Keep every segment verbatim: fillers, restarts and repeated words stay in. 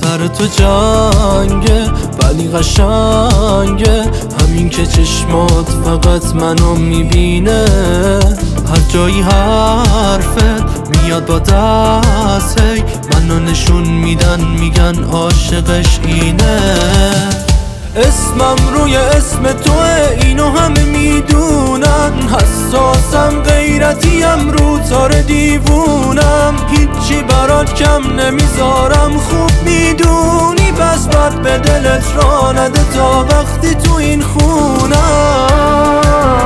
سر تو جنگه ولی قشنگه، همین که چشمات فقط منو میبینه. هر جایی حرفت میاد با دست، هی منو نشون میدن میگن عاشقش اینه. اسمم روی اسم توه اینو همه میدونن، حساسم غیرتیم رو تار دیوونم، هیچی برات کم نمیذارم خوب میدونی، بس بد به دلت را نده تا وقتی تو این خونم.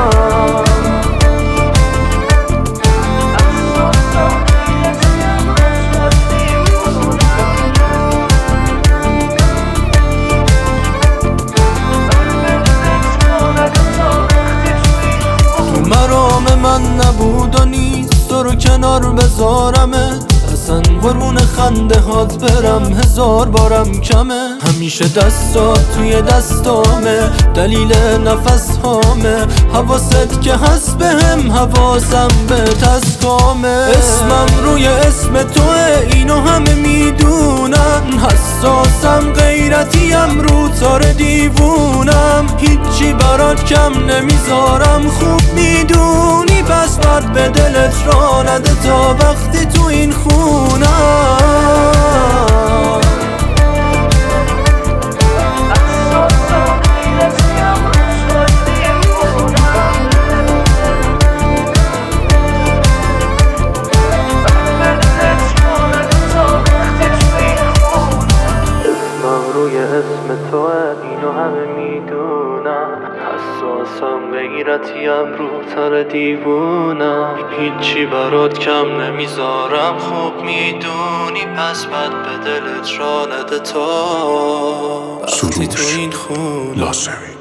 مرام من نبود و نیست تو رو کنار بذارمت، اصلا قربون خنده هات برم هزار بارم کمه. همیشه دستات توی دستامه دلیل نفس هامه، حواست که هست بهم حواسم به تسکامه. اسمم روی اسم توه اینو همه میدونن، حساسم غیرتیم رو تار دیوونم، هیچی برات کم نمیذارم خوب میدونی، بس بد به دلت را نده تا وقتی تو این خونم. روی اسم توه اینو همه میدونم، حساسم غیرتیم رو تر دیوونم، هیچی برات کم نمیذارم خوب میدونی، پس بد به دلت را نده تا وقتی تو این خونم.